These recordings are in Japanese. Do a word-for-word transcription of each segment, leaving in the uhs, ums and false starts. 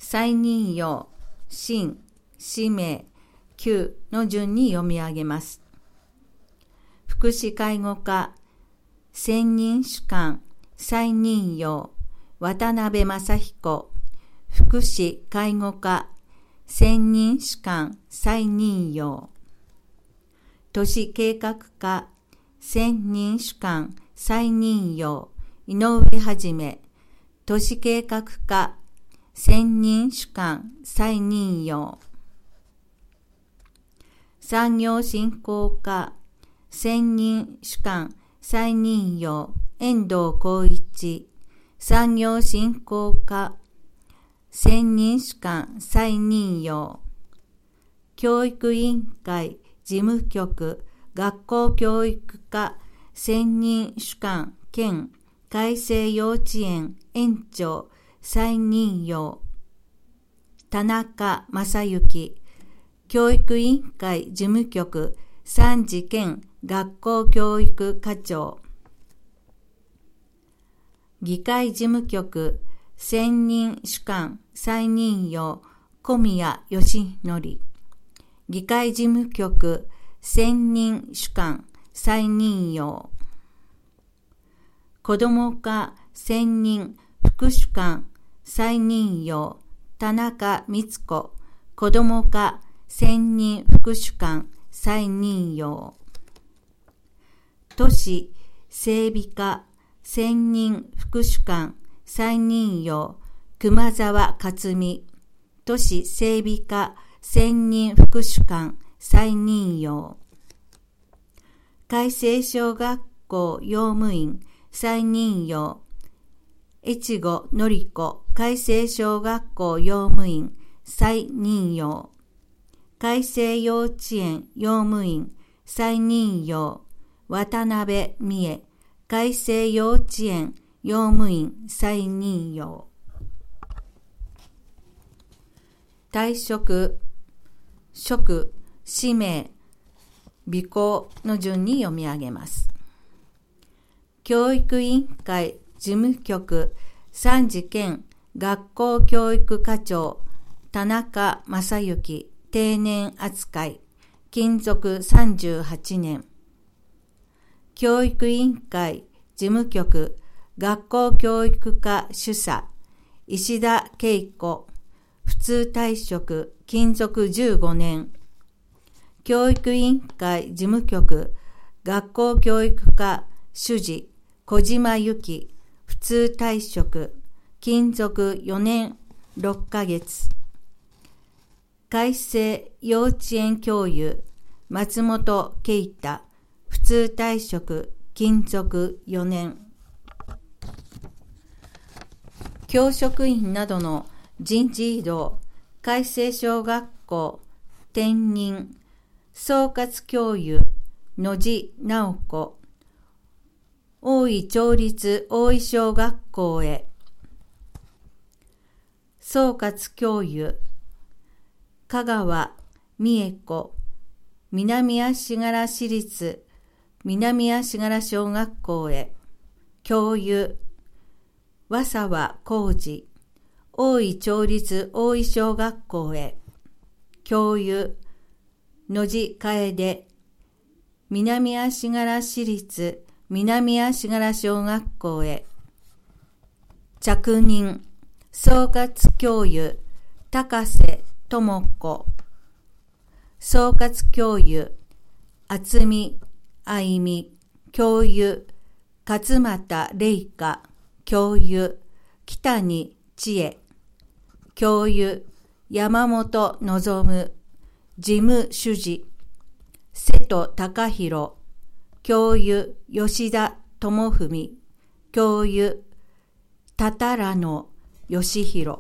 再任用、新、氏名、旧の順に読み上げます。福祉介護課、専任主幹、再任用、渡辺正彦、福祉介護課、専任主幹、再任用。都市計画課、専任主幹、再任用、井上はじめ、都市計画課、専任主幹、再任用。産業振興課、専任主幹、再任用、遠藤浩一、産業振興課、専任主幹、再任用。教育委員会、事務局、学校教育課、専任主幹兼改正幼稚園園長、再任用。田中正幸、教育委員会事務局、三次兼学校教育課長。議会事務局、専任主幹、再任用、小宮義則。議会事務局、専任主幹、再任用。子ども課、専任副主幹、再任用、田中光子。子ども課、専任副主幹、再任用。都市整備課、専任副主幹、再任用、熊沢克美。都市整備課、専任副主幹、再任用。改正小学校用務員、再任用、越後典子。改正小学校用務員、再任用。改正幼稚園用務員、再任用、渡辺美恵。改正幼稚園用務員、再任用。退職、職、氏名、備考の順に読み上げます。教育委員会事務局、三次兼学校教育課長、田中正幸。定年扱い、勤続さんじゅうはちねん。教育委員会事務局、学校教育課主査、石田恵子。普通退職、勤続じゅうごねん。教育委員会事務局、学校教育課主事、小島由紀。普通退職、勤続よねんろっかげつ。改正幼稚園教諭、松本啓太。普通退職、勤続よねん。教職員などの人事異動、改正小学校、転任、総括教諭、野地直子。大井町立大井小学校へ。総括教諭、香川美恵子。南足柄市立南足柄小学校へ。教諭、和沢浩二。大井町立大井小学校へ。教諭、野地楓。南足柄市立南足柄小学校へ。着任、総括教諭、高瀬智子。総括教諭、渥美愛美。教諭、勝俣玲香。教諭、北谷千恵。教諭、山本望。事務主事、瀬戸隆弘。教諭、吉田智文。教諭、多々良野義弘。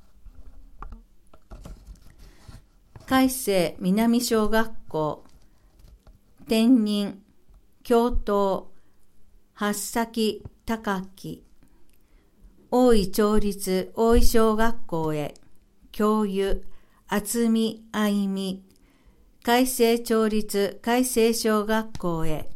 改正南小学校、転任、教頭、八崎隆樹。大井町立大井小学校へ。教諭、渥美愛美。改正町立改正小学校へ。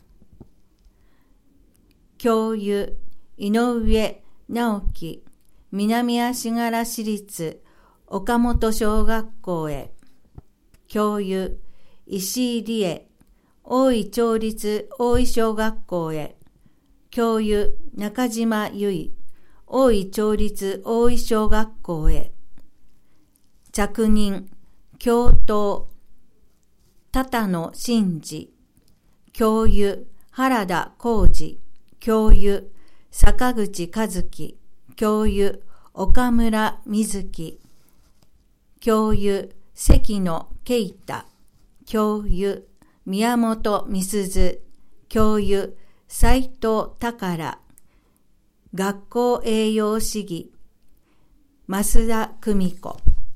教諭、井上直樹。南足柄市立岡本小学校へ。教諭、石井理恵、大井町立大井小学校へ。教諭、中島由衣、大井町立大井小学校へ。着任、教頭、多野真二、教諭、原田浩二、教諭、坂口和樹、教諭、岡村瑞希、教諭、関野啓太、教諭、宮本美鈴、教諭、斉藤宝、学校栄養士議、増田久美子。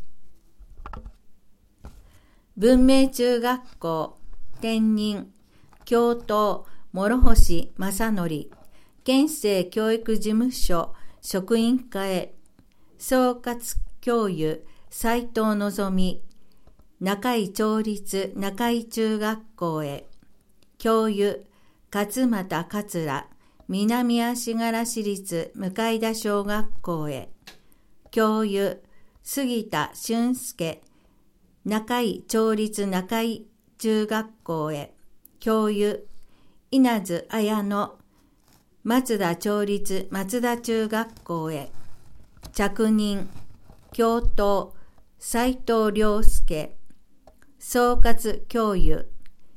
文明中学校、転任、教頭、諸星正則、県政教育事務所職員課へ。総括教諭、斉藤のぞみ、中井町立中井中学校へ。教諭、勝俣桂、南足柄市立向田小学校へ。教諭、杉田俊介、中井町立中井中学校へ。教諭、稲津綾乃、松田町立松田中学校へ。着任、教頭、斉藤良介、総括教諭、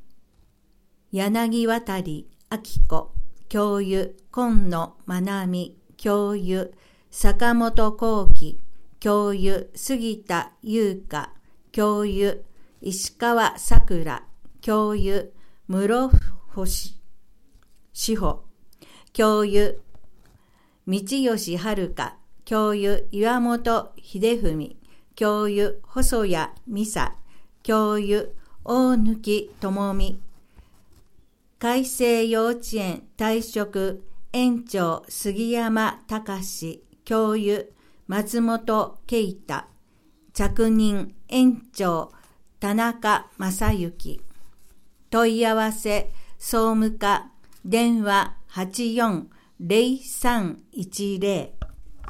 柳渡明子、教諭、今野真美、教諭、坂本幸輝、教諭、杉田優香、教諭、石川さくら、教諭、室星志保、教諭、道吉遥香、教諭、岩本秀文、教諭、細谷美沙、教諭、大貫智美、海星幼稚園退職園長杉山隆、教諭、松本啓太、着任園長田中正幸。問い合わせ総務課電話 はちよんゼロさんいちゼロ